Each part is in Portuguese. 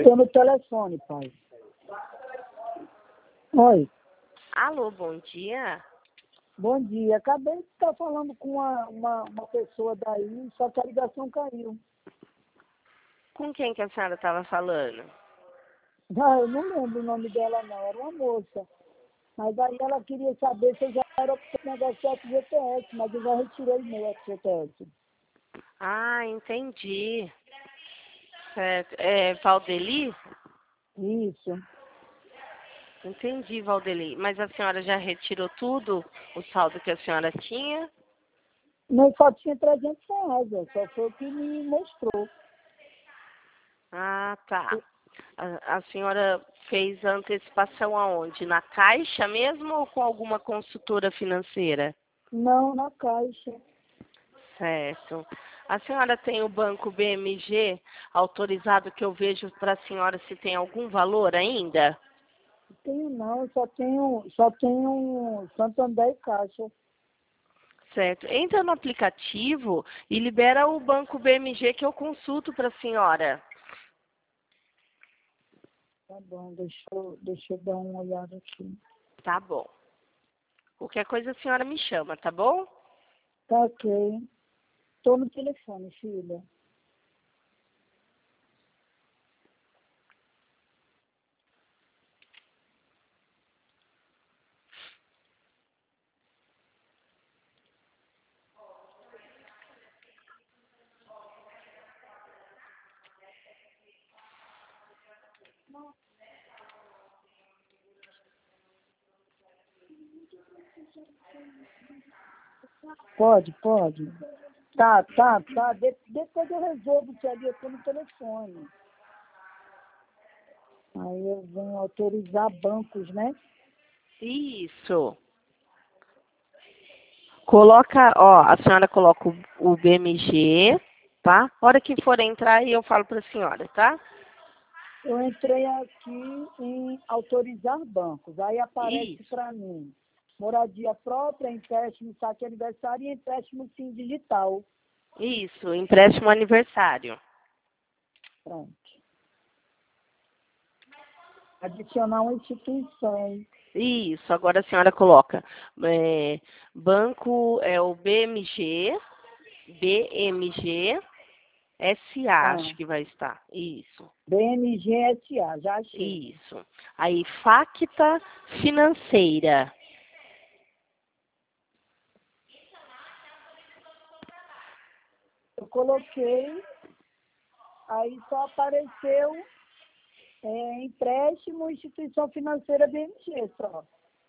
tô no telefone, pai. Oi, Alô, bom dia. bom dia. Acabei de estar falando com uma pessoa daí, só que a ligação caiu. Com quem que a senhora estava falando? Ah, eu não lembro o nome dela, não. Era uma moça. Mas aí ela queria saber se eu já era com esse negócio do FGTS, mas eu já retirei meu FGTS. Ah, entendi. Certo. É Valdeli? Isso. Entendi, Valdeli. Mas a senhora já retirou tudo, o saldo que a senhora tinha? Não, só tinha R$ 300, só foi o que me mostrou. Ah, tá. A senhora fez a antecipação aonde? Na Caixa mesmo ou com alguma consultora financeira? Não, na Caixa. Certo. A senhora tem o banco BMG autorizado que eu vejo para a senhora se tem algum valor ainda? Tenho não, só tenho Santander e Caixa. Certo. Entra no aplicativo e libera o banco BMG que eu consulto para a senhora. Tá bom, deixa eu dar uma olhada aqui. Tá bom. Qualquer coisa a senhora me chama, tá bom? Tá ok. Tô no telefone, filha. Pode, pode. Tá. Depois eu resolvo que ali eu tô no telefone. Aí eu venho autorizar bancos, né? Isso. Coloca, ó, a senhora coloca o BMG, tá? A hora que for entrar, eu falo para a senhora, tá? Eu entrei aqui em autorizar bancos. Aí aparece Isso. para mim moradia própria, empréstimo saque aniversário e empréstimo sim digital. Isso, empréstimo aniversário. Pronto. Adicionar uma instituição. Isso, agora a senhora coloca banco é o BMG SA, Ah, acho que vai estar. Isso, BMGSA, já achei. isso. Aí, Facta Financeira. Eu coloquei, aí só apareceu empréstimo, instituição financeira BMG só.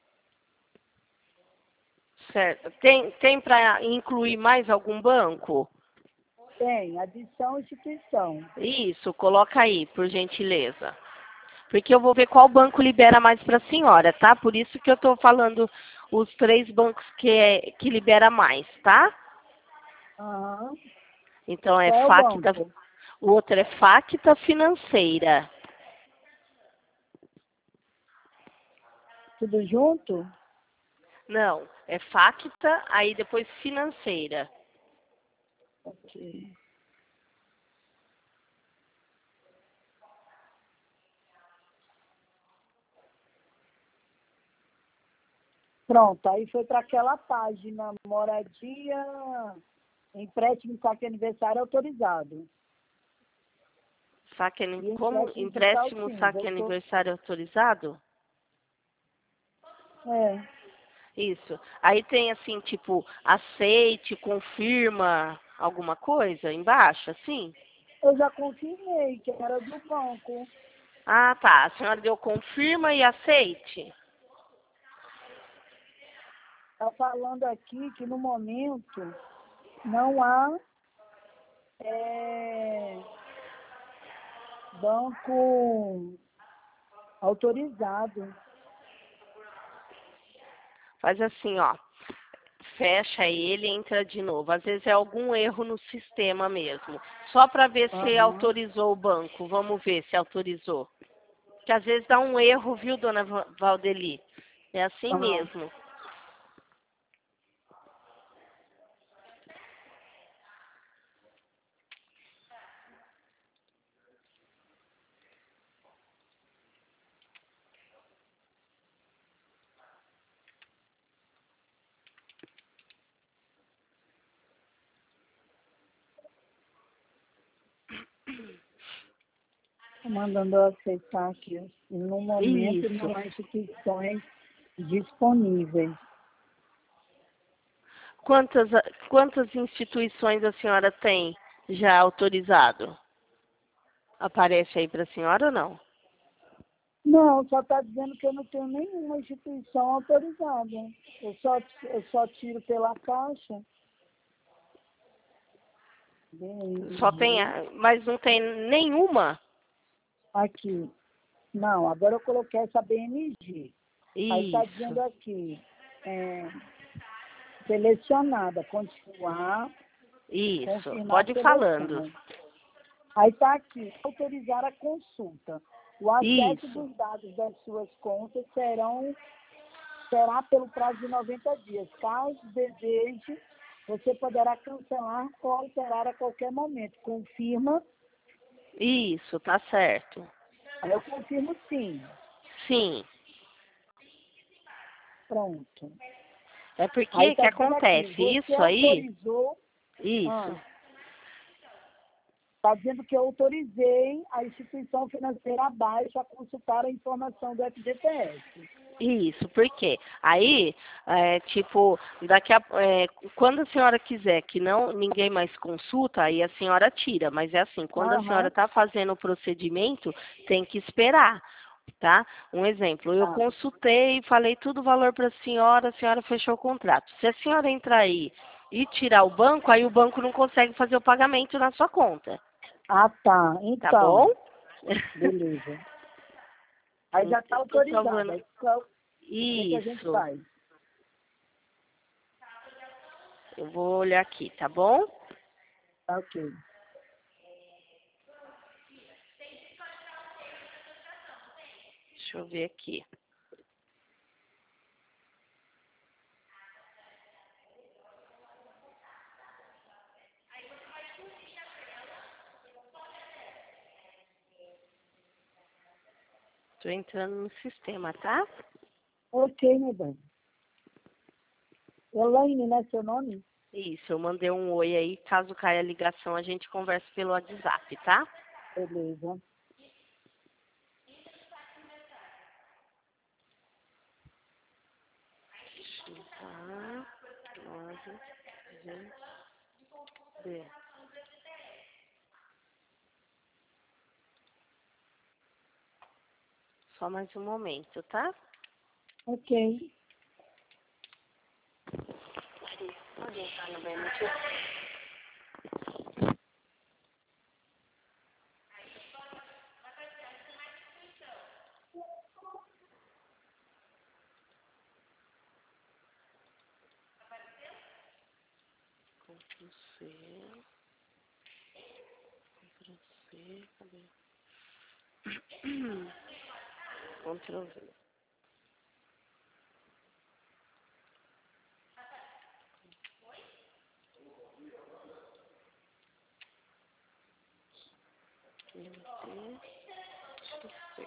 Certo. Tem para incluir mais algum banco? Tem, adição, instituição. Isso, coloca aí, por gentileza. Porque eu vou ver qual banco libera mais para a senhora, tá? Por isso que eu estou falando os 3 bancos que libera mais, tá? Aham. Então é Qual é o Facta, banco? o outro é Facta Financeira. Tudo junto? Não, é Facta, aí depois Financeira. Ok. Pronto, aí foi para aquela página, moradia, empréstimo saque aniversário autorizado. E Como empréstimo digital, empréstimo sim, saque voltou. aniversário autorizado? É, Isso. Aí tem assim, tipo, aceite, confirma alguma coisa embaixo, assim? eu já confirmei que era do banco. Ah, tá. A senhora deu confirma e aceite? Está falando aqui que no momento não há é, banco autorizado. Faz assim, ó. Fecha ele e entra de novo. Às vezes é algum erro no sistema mesmo. Só para ver se Aham. autorizou o banco. Vamos ver se autorizou. Que às vezes dá um erro, viu, dona Valdeli? É assim Ah, mesmo. mandando eu aceitar aqui. No momento Isso. não há instituições disponíveis. Quantas instituições a senhora tem já autorizado? Aparece aí para a senhora ou não? Não, só está dizendo que eu não tenho nenhuma instituição autorizada. Eu só tiro pela caixa. Só tem, mas não tem nenhuma? Aqui. Não, agora eu coloquei essa BMG. Aí está dizendo Isso, aqui, selecionada, continuar, isso. confirmar Pode a ir falando. seleção. Aí está aqui, autorizar a consulta. O acesso Isso, dos dados das suas contas será pelo prazo de 90 dias. Caso deseje, você poderá cancelar ou alterar a qualquer momento. Confirma. isso, tá certo. Aí eu confirmo sim. Sim. Pronto. É Aí porque que está dizendo aqui, acontece você isso aí? autorizou. Isso. Está dizendo que eu autorizei a instituição financeira abaixo a consultar a informação do FGTS. Isso, por quê? Aí, tipo, quando a senhora quiser que não ninguém mais consulta, aí a senhora tira. Mas é assim, quando a senhora Aham, está fazendo o procedimento, tem que esperar, tá? Um exemplo, eu tá. consultei, falei tudo o valor para a senhora fechou o contrato. Se a senhora entrar aí e tirar o banco, aí o banco não consegue fazer o pagamento na sua conta, Ah, tá. tá bom? Então, beleza. Aí já está Eu tô autorizada. salvando. Aí, o que que a gente Isso. faz? Eu vou olhar aqui, tá bom? Tá ok. Deixa eu ver aqui. Tô entrando no sistema, tá? Ok, meu bem. Elaine, né, seu nome? Isso, eu mandei um oi aí. Caso caia a ligação, a gente conversa pelo WhatsApp, tá? Beleza. Tá. 9, G, B. Só mais um momento, tá? Ok. Pode entrar no BMG. Ctrl C, Ctrl C, cadê? Ctrl V. MT, XC.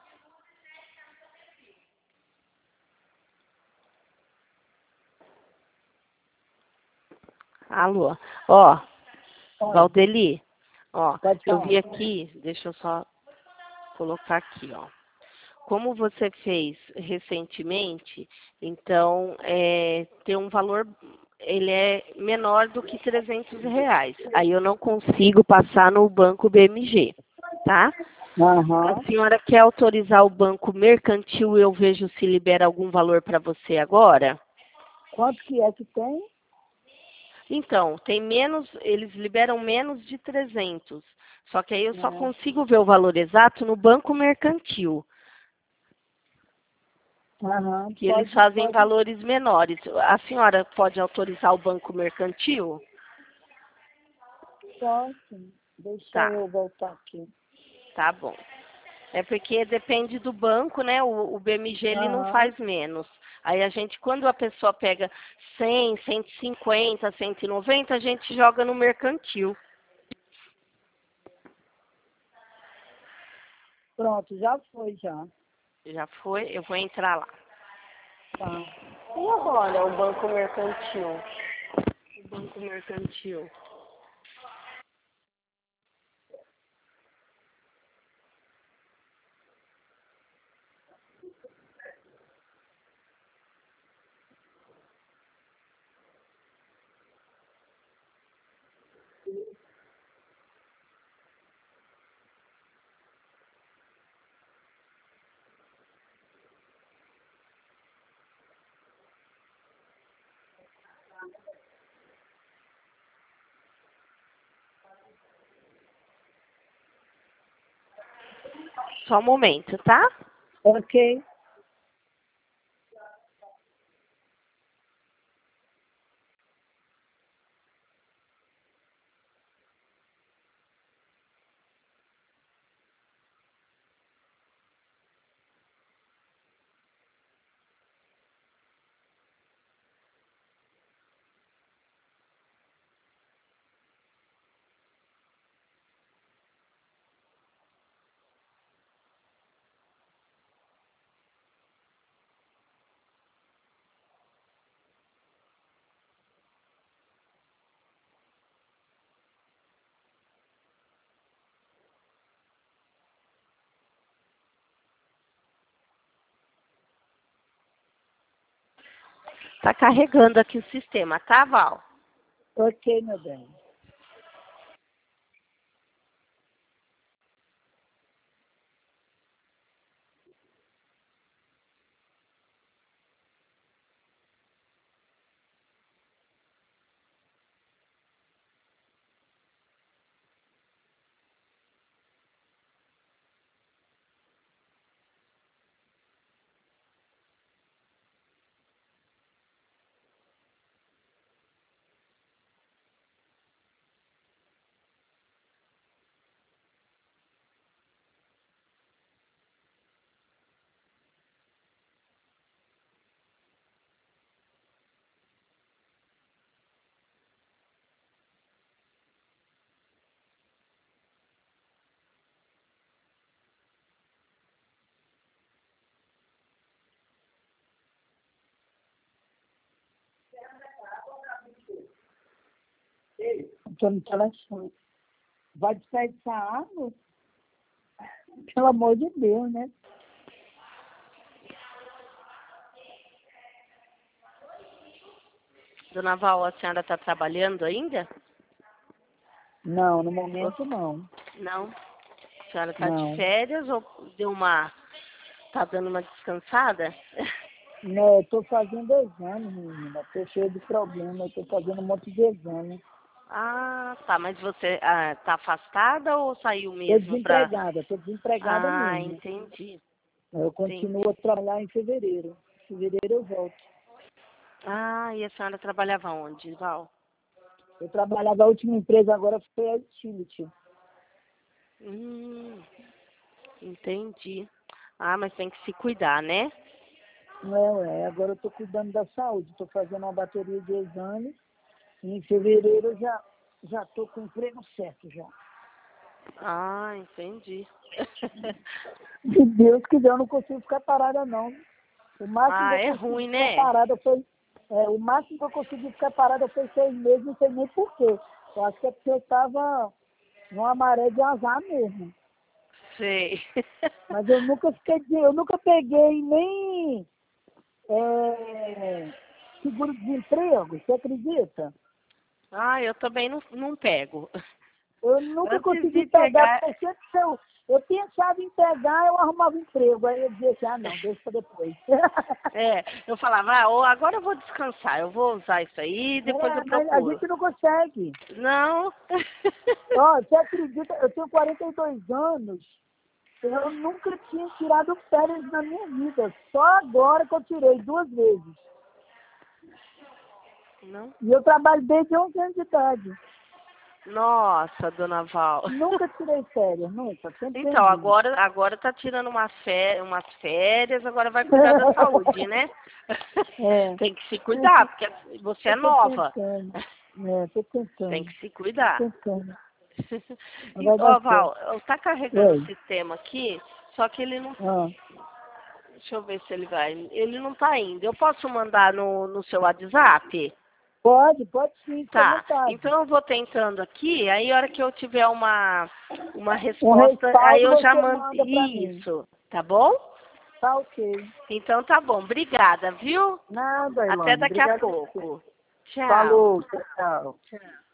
Alô, ó, Oi, Valdeli, ó, pode eu vi falar. aqui, deixa eu só colocar aqui, ó. Como você fez recentemente, então tem um valor, ele é menor do que R$ 300. Aí eu não consigo passar no banco BMG, tá? A Aham. senhora quer autorizar o banco mercantil e eu vejo se libera algum valor para você agora? Quanto que é que tem? Então, tem menos, eles liberam menos de 300. Só que aí eu só É. consigo ver o valor exato no banco mercantil, Aham. que eles Pode, fazem pode. valores menores. A senhora pode autorizar o banco mercantil? Posso. Deixa Tá, eu voltar aqui. tá bom. É porque depende do banco, né? O BMG ele não Aham. faz menos. Aí a gente, quando a pessoa pega 100, 150, 190, a gente joga no mercantil. Pronto, já foi já. Já foi? Eu vou entrar lá. Tá. E agora, o banco mercantil? O banco mercantil. Só um momento, tá? Ok. Tá carregando aqui o sistema, tá, Val? Ok, meu bem. Estou no telefone. Vai desperdiçar água? Pelo amor de Deus, né? Dona Val, a senhora está trabalhando ainda? Não, no momento não. Não? A senhora está de Não. férias ou deu uma... Tá dando uma descansada? Né, estou fazendo exame, menina. Estou cheio de problema. Estou fazendo um monte de exame. Ah, tá. Mas você tá afastada ou saiu Estou mesmo pra... desempregada. Estou desempregada Ah, mesmo. entendi. Eu continuo Entendi. a trabalhar em fevereiro. Em fevereiro eu volto. Ah, e a senhora trabalhava onde, Val? Eu trabalhava, a última empresa agora foi a Utility. Hum, entendi. Ah, mas tem que se cuidar, né? Não, agora eu estou cuidando da saúde. Estou fazendo uma bateria de exames. E em fevereiro eu já estou com o emprego certo já. Ah, entendi. Se Deus quiser, eu não consigo ficar parada, não. O máximo que Ah, eu é consegui ruim, ficar né? parada foi. O máximo que eu consegui ficar parada foi 6 meses, não sei nem porquê. Eu acho que é porque eu estava numa maré de azar mesmo. Sei. Mas eu nunca peguei nem seguro-desemprego, você acredita? Ah, eu também não pego. Eu nunca Antes consegui de pegar, pegar, porque sempre que eu pensava em pegar, eu arrumava emprego. Aí eu dizia assim, não, deixa para depois. eu falava, agora eu vou descansar, eu vou usar isso aí e depois eu Mas a procuro. gente não consegue. Não. Ó, você acredita, eu tenho 42 anos, eu nunca tinha tirado férias na minha vida. Só agora que eu tirei 2 vezes. Não? E eu trabalho desde 11 anos de idade. Nossa, dona Val. Nunca tirei férias, nunca. Sempre Então, vendi. agora tá tirando umas férias, agora vai cuidar da saúde, né? É, Tem que se cuidar, porque você é eu tô nova. tentando. Tô Tem tentando. que se Tô cuidar. tentando. Não vai Então, dar ó, certo. Val, tá carregando o Oi. sistema aqui, só que ele não. Ah, Deixa eu ver se ele vai. Ele não tá indo. Eu posso mandar no seu WhatsApp? pode sim, fica à Tá. vontade. Então eu vou tentando aqui, aí a hora que eu tiver uma Um resposta, aí respaldo eu já você mando. manda para mim. Isso, tá bom? Tá ok. Então tá bom. Obrigada, viu? Nada, Até Ilane. daqui a Obrigado a você. pouco. Tchau. Falou, tchau. Tchau.